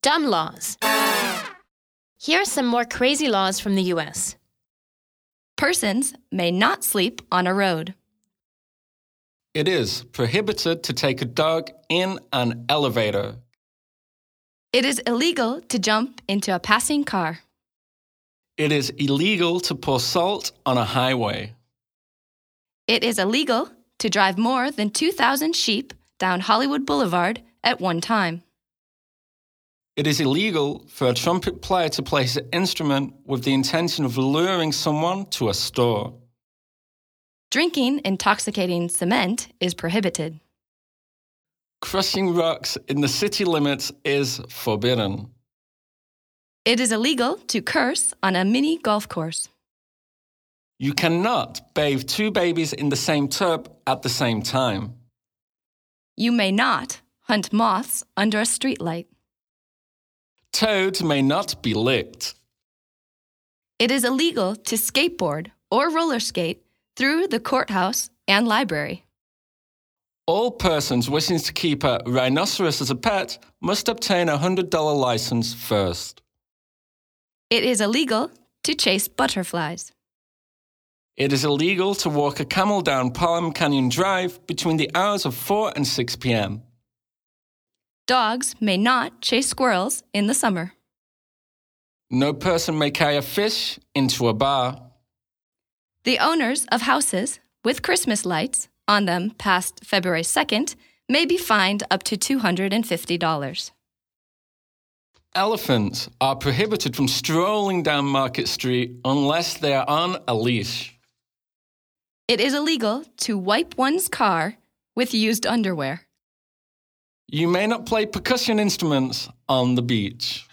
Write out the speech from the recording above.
Dumb laws. Here are some more crazy laws from the U.S. Persons may not sleep on a road. It is prohibited to take a dog in an elevator. It is illegal to jump into a passing car. It is illegal to pour salt on a highway. It is illegal to drive more than 2,000 sheep down Hollywood Boulevard at one time. It is illegal for a trumpet player to play his instrument with the intention of luring someone to a store. Drinking intoxicating cement is prohibited. Crushing rocks in the city limits is forbidden. It is illegal to curse on a mini golf course. You cannot bathe two babies in the same tub at the same time. You may not hunt moths under a streetlight. Toads may not be licked. It is illegal to skateboard or roller skate through the courthouse and library. All persons wishing to keep a rhinoceros as a pet must obtain a $100 license first. It is illegal to chase butterflies. It is illegal to walk a camel down Palm Canyon Drive between the hours of 4 and 6 p.m. Dogs may not chase squirrels in the summer. No person may carry a fish into a bar. The owners of houses with Christmas lights on them past February 2nd may be fined up to $250. Elephants are prohibited from strolling down Market Street unless they are on a leash. It is illegal to wipe one's car with used underwear. You may not play percussion instruments on the beach.